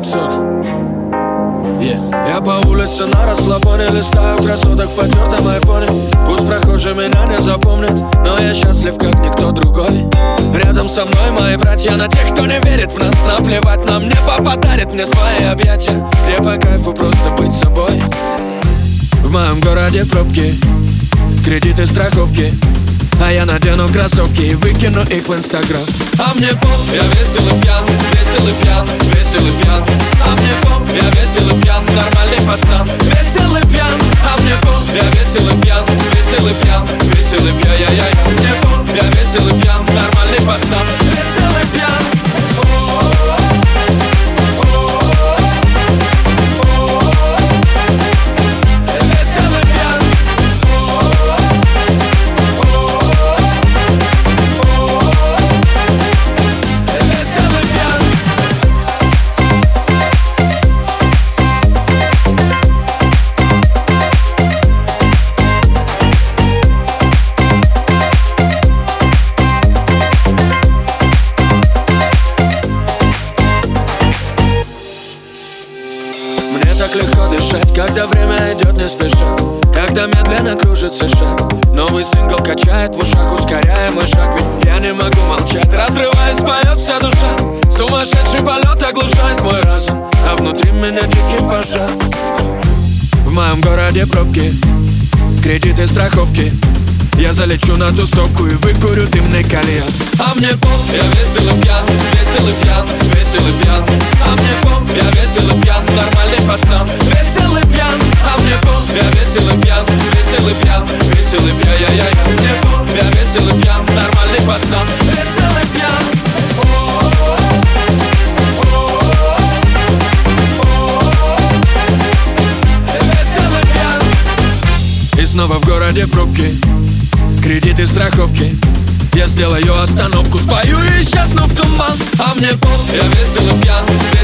Люксор. Я по улице на расслабоне листаю красоток в потертом айфоне. Пусть прохожие меня не запомнят, но я счастлив, как никто другой. Рядом со мной мои братья, на тех, кто не верит в нас, наплевать нам, небо подарит мне свои объятия, где по кайфу просто быть собой. В моем городе пробки, кредиты, страховки, а я надену кроссовки и выкину их в Инстаграм. А мне поп, я весел и пьян, весел и пьян, весел и пьян. А мне поп, я весел и пьян, нормальный пацан, весел и пьян. А мне поп, я весел и пьян, весел и пьян, весел и пьян. Яй-яй. Мне поп, я весел и пьян, нормальный пацан, весел и пьян. Так легко дышать, когда время идет не спеша, когда медленно кружится шаг. Новый сингл качает в ушах, ускоряя мой шаг. Ведь я не могу молчать, разрываясь, поет вся душа. Сумасшедший полет оглушает мой разум, а внутри меня дикий пожар. В моем городе пробки, кредиты, страховки. Я залечу на тусовку и выкурю дымный кальян. А мне поп, я весел и пьян, весел и пьян, весел и пьян. А мне поп, я весел и пьян, нормальный пацан, весел и пьян. А мне поп, я весел и пьян, весел и пьян, весел и пьян. Яй-яй. Мне поп, я весел и пьян, нормальный пацан, весел и пьян. И снова в городе пробки, кредиты, страховки. Я сделаю остановку, спою и исчезну в туман. А мне поп, я весел и пьян,